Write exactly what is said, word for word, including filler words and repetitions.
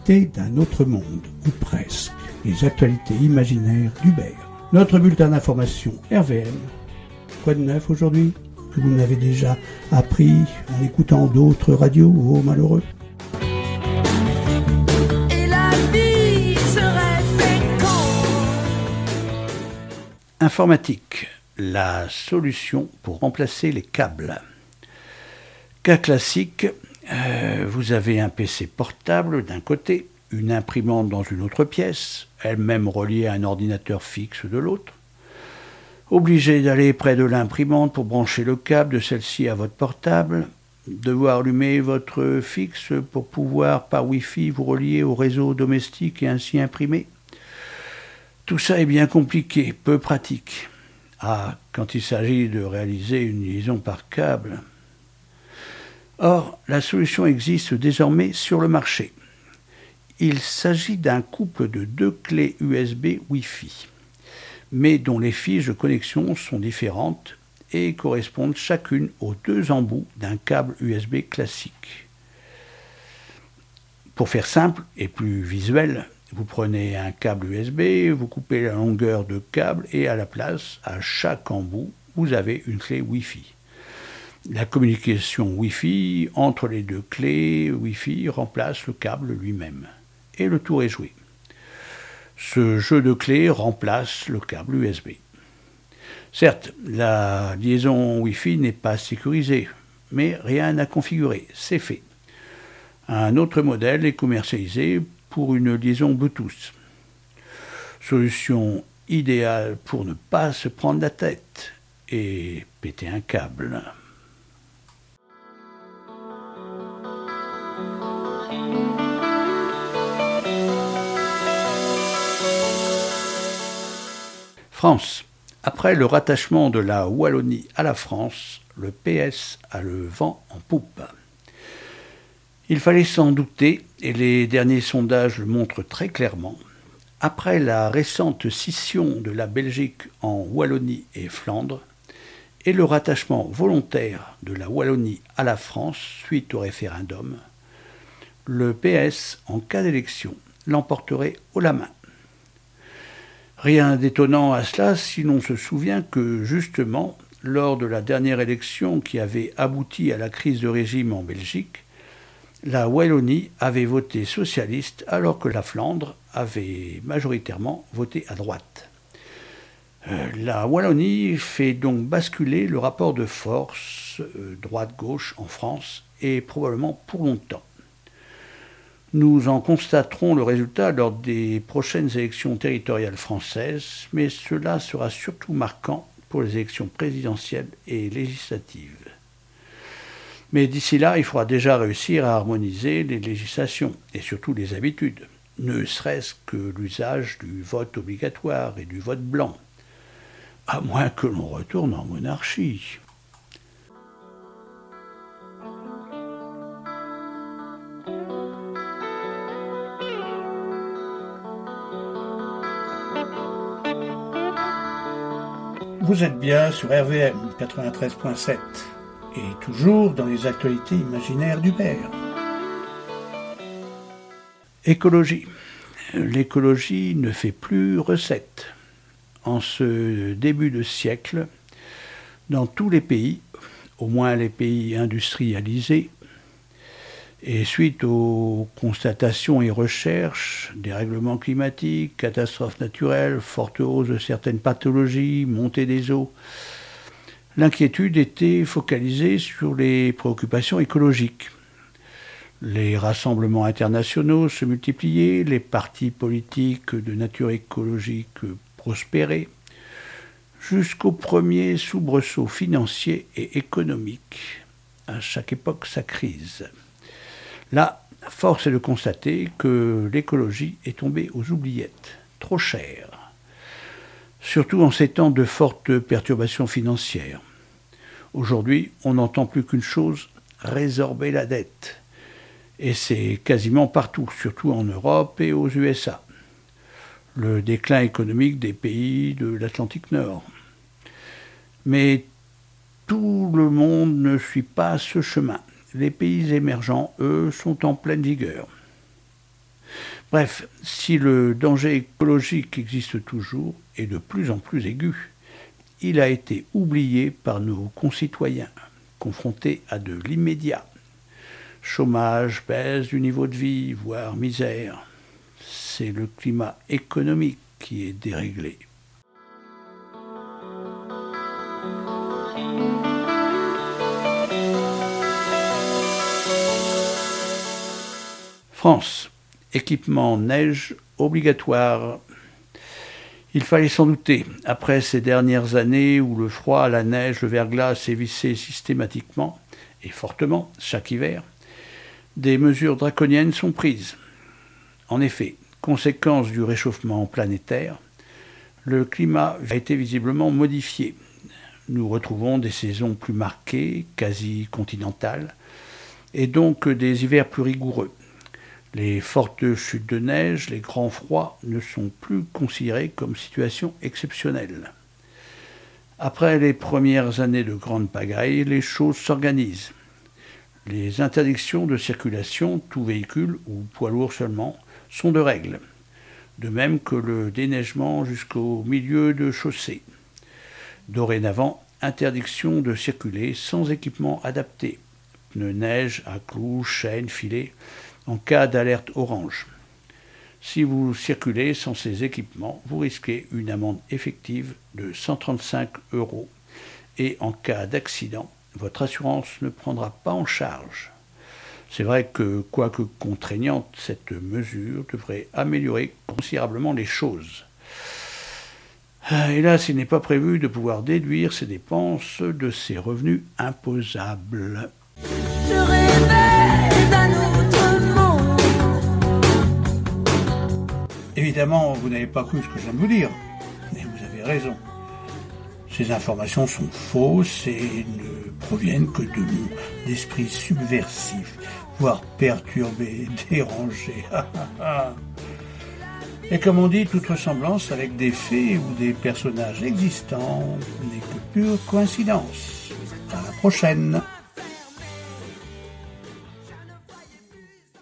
actualités d'un autre monde, ou presque, les actualités imaginaires d'Hubert. Notre bulletin d'information R V M. Quoi de neuf aujourd'hui que vous n'avez déjà appris en écoutant d'autres radios, ô malheureux? Et la vie serait féconde. Informatique, la solution pour remplacer les câbles. Cas classique, euh, vous avez un P C portable d'un côté, une imprimante dans une autre pièce, elle-même reliée à un ordinateur fixe de l'autre. Obligé d'aller près de l'imprimante pour brancher le câble de celle-ci à votre portable, devoir allumer votre fixe pour pouvoir par Wi-Fi vous relier au réseau domestique et ainsi imprimer. Tout ça est bien compliqué, peu pratique. Ah, quand il s'agit de réaliser une liaison par câble. Or, la solution existe désormais sur le marché. Il s'agit d'un couple de deux clés U S B Wi-Fi, mais dont les fiches de connexion sont différentes et correspondent chacune aux deux embouts d'un câble U S B classique. Pour faire simple et plus visuel, vous prenez un câble U S B, vous coupez la longueur de câble et à la place, à chaque embout, vous avez une clé Wi-Fi. La communication Wi-Fi entre les deux clés Wi-Fi remplace le câble lui-même. Et le tour est joué. Ce jeu de clés remplace le câble U S B. Certes, la liaison Wi-Fi n'est pas sécurisée, mais rien à configurer, c'est fait. Un autre modèle est commercialisé pour une liaison Bluetooth. Solution idéale pour ne pas se prendre la tête et péter un câble. France. Après le rattachement de la Wallonie à la France, le P S a le vent en poupe. Il fallait s'en douter, et les derniers sondages le montrent très clairement. Après la récente scission de la Belgique en Wallonie et Flandre, et le rattachement volontaire de la Wallonie à la France suite au référendum, le P S, en cas d'élection, l'emporterait haut la main. Rien d'étonnant à cela si l'on se souvient que, justement, lors de la dernière élection qui avait abouti à la crise de régime en Belgique, la Wallonie avait voté socialiste alors que la Flandre avait majoritairement voté à droite. Euh, la Wallonie fait donc basculer le rapport de force euh, droite-gauche en France et probablement pour longtemps. Nous en constaterons le résultat lors des prochaines élections territoriales françaises, mais cela sera surtout marquant pour les élections présidentielles et législatives. Mais d'ici là, il faudra déjà réussir à harmoniser les législations et surtout les habitudes, ne serait-ce que l'usage du vote obligatoire et du vote blanc, à moins que l'on retourne en monarchie. Vous êtes bien sur R V M quatre-vingt-treize point sept et toujours dans les actualités imaginaires d'Hubert. Écologie. L'écologie ne fait plus recette. En ce début de siècle, dans tous les pays, au moins les pays industrialisés, et suite aux constatations et recherches, dérèglements climatiques, catastrophes naturelles, forte hausse de certaines pathologies, montée des eaux, l'inquiétude était focalisée sur les préoccupations écologiques. Les rassemblements internationaux se multipliaient, les partis politiques de nature écologique prospéraient, jusqu'au premier soubresaut financier et économique. À chaque époque, sa crise. Là, force est de constater que l'écologie est tombée aux oubliettes, trop chère, surtout en ces temps de fortes perturbations financières. Aujourd'hui, on n'entend plus qu'une chose, résorber la dette. Et c'est quasiment partout, surtout en Europe et aux U S A. Le déclin économique des pays de l'Atlantique Nord. Mais tout le monde ne suit pas ce chemin. Les pays émergents, eux, sont en pleine vigueur. Bref, si le danger écologique existe toujours et de plus en plus aigu, il a été oublié par nos concitoyens, confrontés à de l'immédiat. Chômage, baisse du niveau de vie, voire misère. C'est le climat économique qui est déréglé. France. Équipement neige obligatoire. Il fallait s'en douter, après ces dernières années où le froid, la neige, le verglas sévissaient systématiquement et fortement chaque hiver, des mesures draconiennes sont prises. En effet, conséquence du réchauffement planétaire, le climat a été visiblement modifié. Nous retrouvons des saisons plus marquées, quasi continentales, et donc des hivers plus rigoureux. Les fortes chutes de neige, les grands froids ne sont plus considérés comme situation exceptionnelle. Après les premières années de grande pagaille, les choses s'organisent. Les interdictions de circulation, tout véhicule ou poids lourd seulement, sont de règle. De même que le déneigement jusqu'au milieu de chaussée. Dorénavant, interdiction de circuler sans équipement adapté. Pneus neige à clous, chaînes, filets, en cas d'alerte orange. Si vous circulez sans ces équipements, vous risquez une amende effective de cent trente-cinq euros et en cas d'accident, votre assurance ne prendra pas en charge. C'est vrai que, quoique contraignante, cette mesure devrait améliorer considérablement les choses. Hélas, il n'est pas prévu de pouvoir déduire ces dépenses de ses revenus imposables. Je rêvais d'un autre monde. Évidemment, vous n'avez pas cru ce que je viens de vous dire, mais vous avez raison. Ces informations sont fausses et ne proviennent que de mon esprit subversif, voire perturbé, dérangé. Et comme on dit, toute ressemblance avec des faits ou des personnages existants n'est que pure coïncidence. À la prochaine.